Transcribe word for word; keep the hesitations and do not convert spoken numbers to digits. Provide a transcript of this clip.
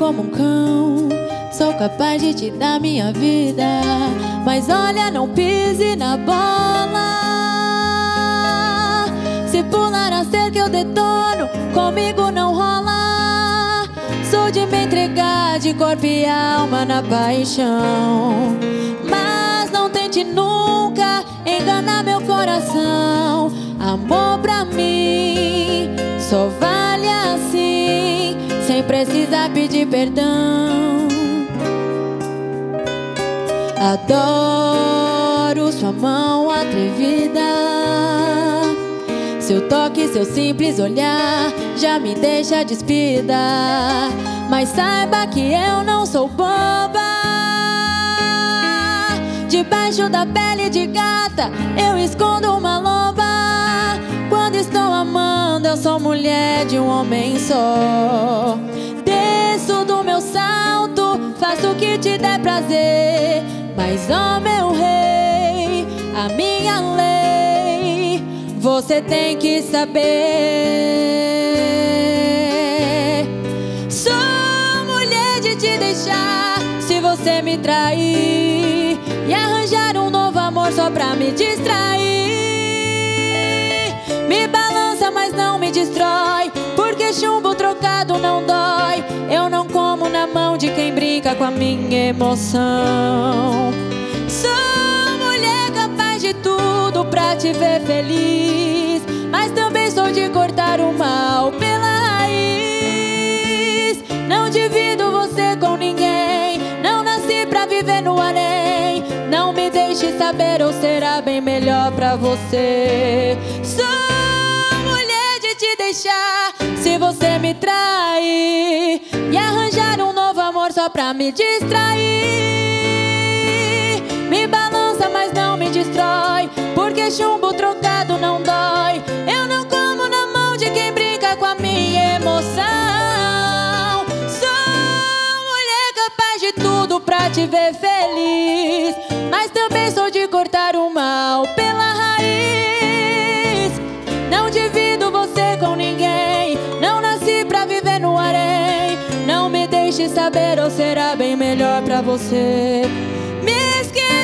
como um cão, sou capaz de te dar minha vida, mas olha, não pise na bola. Se pular a cerca eu detono, comigo não rola. Sou de me entregar de corpo e alma na paixão, mas não tente nunca enganar meu coração. Amor pra mim só vale assim, sem precisar pedir perdão. Adoro sua mão atrevida, seu toque, seu simples olhar já me deixa despida. Mas saiba que eu não sou boba. Debaixo da pele de gata eu escondo uma loba. Quando estou amando eu sou mulher de um homem só. Desço do meu salto, faço o que te der prazer, mas ó meu rei, a minha lei você tem que saber. Sou mulher de te deixar se você me trair e arranjar um novo amor só pra me distrair. Me balança, mas não me destrói, porque chumbo trocado não dói. Eu não como na mão de quem brinca com a minha emoção. Sou mulher capaz de tudo pra te ver feliz, mas também sou de cortar o mal pela raiz. Não divido você com ninguém, não nasci pra viver no além. Não me deixe saber ou será bem melhor pra você. Sou mulher de te deixar se você me trair e arranjar um novo amor só pra me distrair. Me balança, mas não me destrói, porque chumbo trocado não dói. Eu não como na mão de quem brinca com a minha emoção. Sou mulher capaz de tudo pra te ver feliz, mas também sou de cortar o mal pela raiz. Não divido você com ninguém, não nasci pra viver no harém. Não me deixe saber ou será bem melhor pra você. Me esqueça.